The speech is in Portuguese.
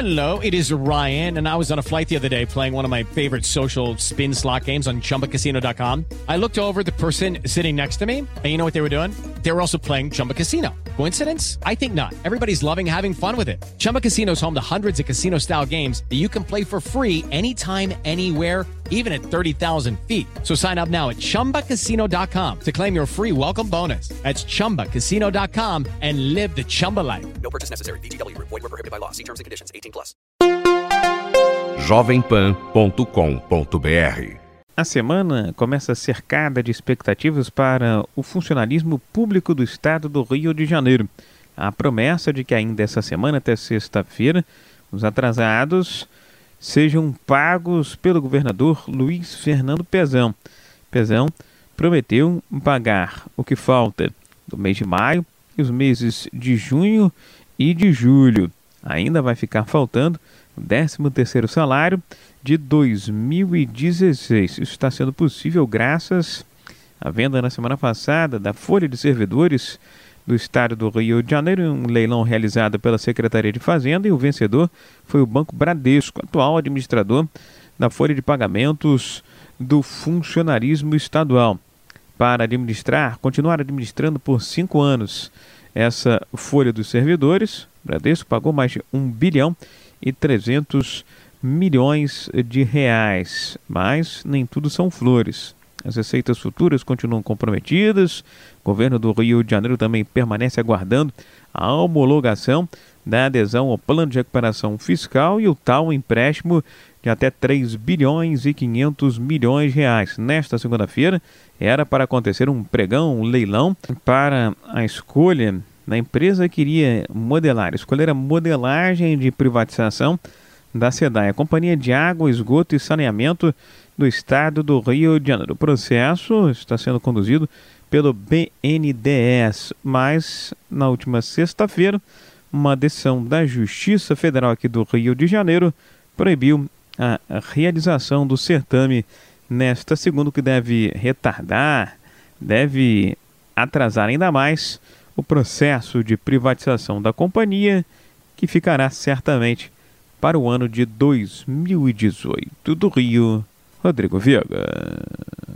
Hello, it is Ryan, and I was on a flight the other day playing one of my favorite social spin slot games on ChumbaCasino.com. I looked over at the person sitting next to me, and you know what they were doing? They were also playing Chumba Casino. Coincidence? I think not. Everybody's loving having fun with it. Chumba Casino is home to hundreds of casino-style games that you can play for free anytime, anywhere, even at 30,000 feet. So sign up now at ChumbaCasino.com to claim your free welcome bonus. That's ChumbaCasino.com and live the Chumba life. No purchase necessary. VGW. Void where prohibited by law. See terms and conditions. 18+. jovempan.com.br. A semana começa cercada de expectativas para o funcionalismo público do estado do Rio de Janeiro. A promessa de que ainda essa semana, até sexta-feira, os atrasados sejam pagos pelo governador Luiz Fernando Pezão. Pezão prometeu pagar o que falta do mês de maio e os meses de junho e de julho. Ainda vai ficar faltando o 13º salário de 2016. Isso está sendo possível graças à venda na semana passada da Folha de Servidores do Estado do Rio de Janeiro, um leilão realizado pela Secretaria de Fazenda, e o vencedor foi o Banco Bradesco, atual administrador da folha de pagamentos do funcionarismo estadual. Para continuar administrando por 5 anos essa folha dos servidores, o Bradesco pagou mais de 1 bilhão e 300 milhões de reais, mas nem tudo são flores. As receitas futuras continuam comprometidas. O governo do Rio de Janeiro também permanece aguardando a homologação da adesão ao plano de recuperação fiscal e o tal empréstimo de até 3 bilhões e 500 milhões de reais. Nesta segunda-feira era para acontecer um pregão, um leilão para a escolha da empresa que iria escolher a modelagem de privatização da SEDAI, a Companhia de Água, Esgoto e Saneamento do Estado do Rio de Janeiro. O processo está sendo conduzido pelo BNDES, mas na última sexta-feira, uma decisão da Justiça Federal aqui do Rio de Janeiro proibiu a realização do certame nesta segunda, o que deve atrasar ainda mais o processo de privatização da companhia, que ficará certamente para o ano de 2018. Do Rio, Rodrigo Viega.